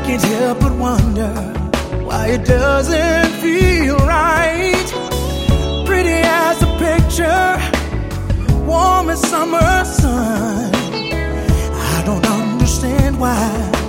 can't help but wonder why it doesn't feel right. Pretty as a picture, warm as summer sun. I don't understand why